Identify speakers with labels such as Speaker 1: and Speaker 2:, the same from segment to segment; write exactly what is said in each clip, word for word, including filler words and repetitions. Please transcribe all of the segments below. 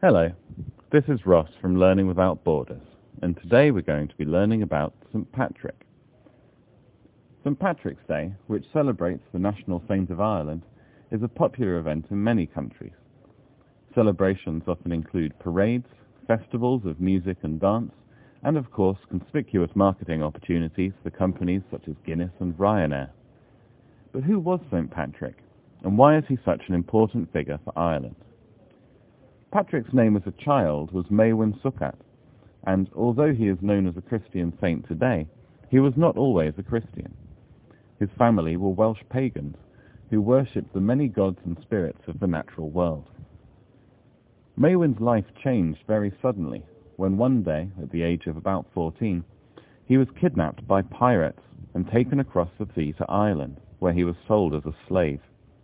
Speaker 1: Hello, this is Ross from Learning Without Borders, and today we're going to be learning about Saint Patrick. Saint Patrick's Day, which celebrates the national saint of Ireland, is a popular event in many countries. Celebrations often include parades, festivals of music and dance, and of course conspicuous marketing opportunities for companies such as Guinness and Ryanair. But who was Saint Patrick, and why is he such an important figure for Ireland? Patrick's name as a child was Maewyn Succat, and although he is known as a Christian saint today, he was not always a Christian. His family were Welsh pagans who worshipped the many gods and spirits of the natural world. Maewyn's life changed very suddenly when one day, at the age of about fourteen, he was kidnapped by pirates and taken across the sea to Ireland, where he was sold as a slave.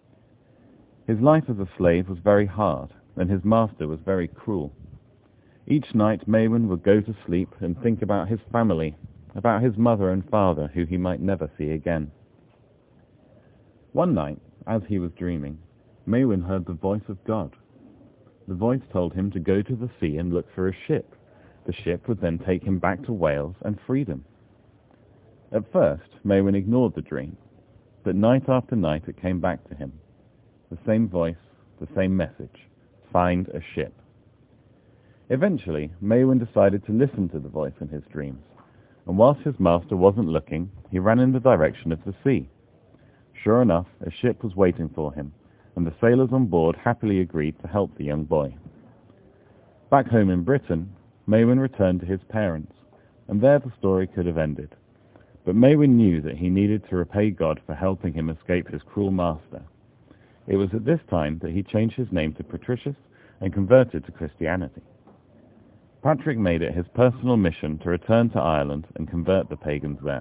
Speaker 1: His life as a slave was very hard, and his master was very cruel. Each night Maewyn would go to sleep and think about his family, about his mother and father, who he might never see again. One night, as he was dreaming, Maewyn heard the voice of God. The voice told him to go to the sea and look for a ship. The ship would then take him back to Wales and freedom. At first, Maewyn ignored the dream, but night after night it came back to him. The same voice, the same message: find a ship. Eventually, Maewyn decided to listen to the voice in his dreams, and whilst his master wasn't looking, he ran in the direction of the sea. Sure enough, a ship was waiting for him, and the sailors on board happily agreed to help the young boy. Back home in Britain, Maewyn returned to his parents, and there the story could have ended. But Maewyn knew that he needed to repay God for helping him escape his cruel master. It was at this time that he changed his name to Patricius and converted to Christianity. Patrick made it his personal mission to return to Ireland and convert the pagans there.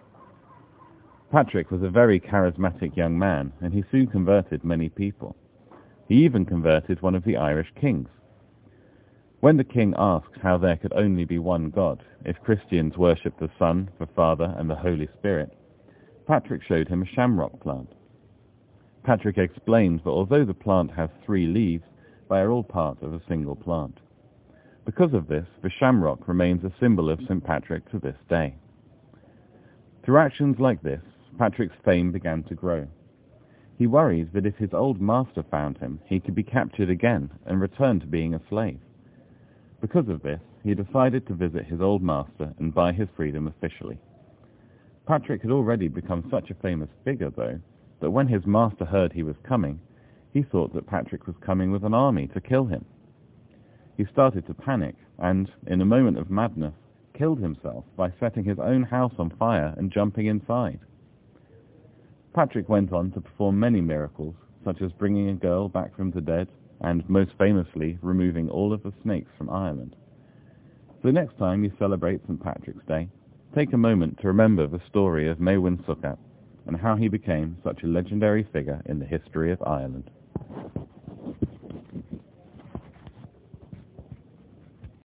Speaker 1: Patrick was a very charismatic young man, and he soon converted many people. He even converted one of the Irish kings. When the king asked how there could only be one God, if Christians worshipped the Son, the Father, and the Holy Spirit, Patrick showed him a shamrock plant. Patrick explained that although the plant has three leaves, they are all part of a single plant. Because of this, the shamrock remains a symbol of Saint Patrick to this day. Through actions like this, Patrick's fame began to grow. He worries that if his old master found him, he could be captured again and return to being a slave. Because of this, he decided to visit his old master and buy his freedom officially. Patrick had already become such a famous figure, though, that when his master heard he was coming, he thought that Patrick was coming with an army to kill him. He started to panic and, in a moment of madness, killed himself by setting his own house on fire and jumping inside. Patrick went on to perform many miracles, such as bringing a girl back from the dead, and most famously, removing all of the snakes from Ireland. So next time you celebrate Saint Patrick's Day, take a moment to remember the story of Maewyn Succat and how he became such a legendary figure in the history of Ireland.